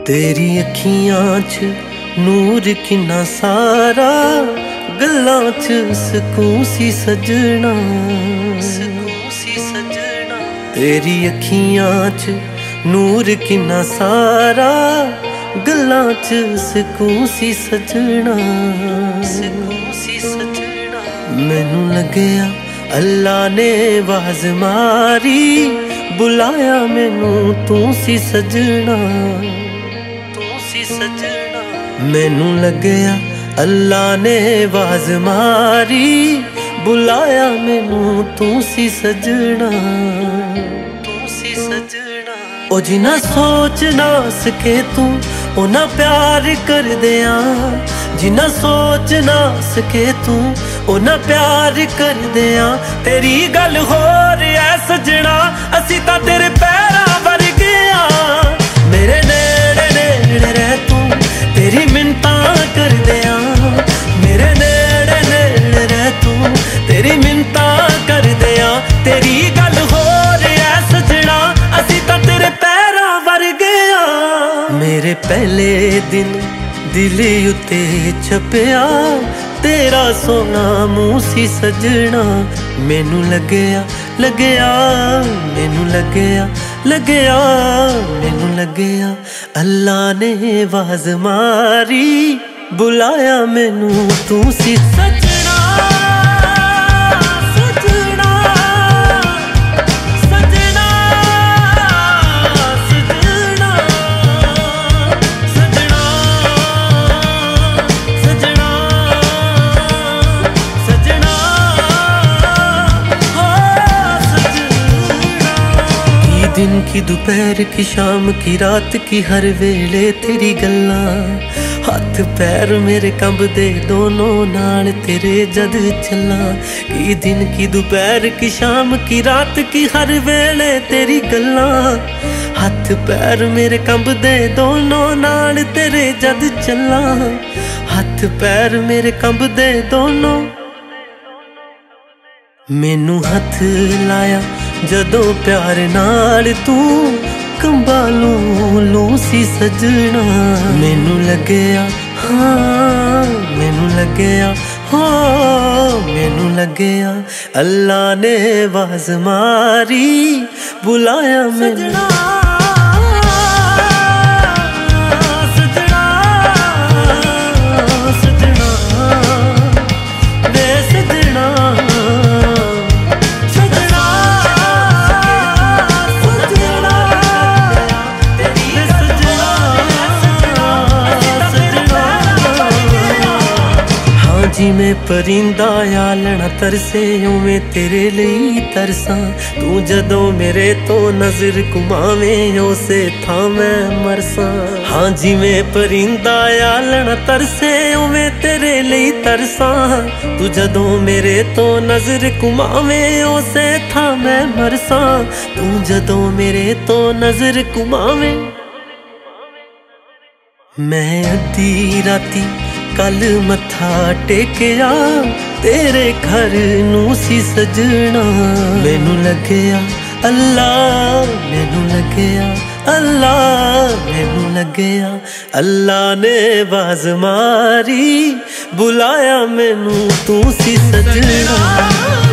तेरी अखियां च नूर किन्ना सारा, गल्लां च सकून सी सजना, सकून सी सजना। तेरी अखियां च नूर किन्ना सारा, गल्लां च सकून सी सजना, सकून सी सजना। मैनू लगया अल्लाह ने आवाज मारी, बुलाया मैनू तू सी सजना, तू सी सजना। मैनू लगया अल्लाह ने आवाज मारी, बुलाया मैनू तू सी सजना, तू सी सजना। ओ जिन्ना सोच ना सके तू उन्ना प्यार कर दिया, जिन्ना सोच ना सके तू उन्ना प्यार कर दिया। तेरी गल हो रहा सजना, असी तां तेरे पैरां वर्गे आ। मेरे नेड़े नेड़े रह तू, तेरी मिन्नतां कर दिया। मेरे नेड़े नेड़े रह तू, तेरी मिन्नतां कर दिया। तेरी गल हो रहा सजना, असी तां तेरे पैरां वर्गे आ। मेरे पहले दिन दिल उत्ते छपया, तेरा सोना मुँह सी सजना। मैनू लगया लगया, मैनू लगया लगया, मैनू लगया अल्लाह ने आवाज मारी, बुलाया मैनू तू सी सजना। दिन की दोपहर की शाम की रात की हर वेले तेरी गल्लां, हाथ पैर मेरे कंबदे दोनों नाल तेरे जद चला। की दिन की दोपहर की शाम की रात की हर वेले तेरी गल्लां, हाथ पैर मेरे कंबदे दोनों नाल तेरे जद चला। हाथ पैर मेरे कंबदे दोनों, मैनू हथ लाया जदों प्यार नाल तू, कंबालू लू सी सजना। मैनू लगया हाँ, मैनू लगया हाँ, मैनू लगया अल्लाह ने आवाज मारी, बुलाया मैनू जिमें परिंदा आलना तरसे, उवें तेरे लिए तरसा। तू जदों मेरे तो नजर घुमावें, उसे थां मैं मरसा। हाँ जिमें परिंदा आलना तरसे, उवें तेरे लिए तरसा। तू जदों मेरे तो नजर घुमावें, उसे थां मैं मरसा। तू जदों मेरे तो नजर घुमावें। मैं अद्धी राती कल मत्था टेकिया, तेरे घर नू सी सजना। मैनू लगया अल्लाह, मैनू लगया अल्लाह, मैनू लगया अल्लाह ने आवाज मारी, बुलाया मैनू तू सी सजना।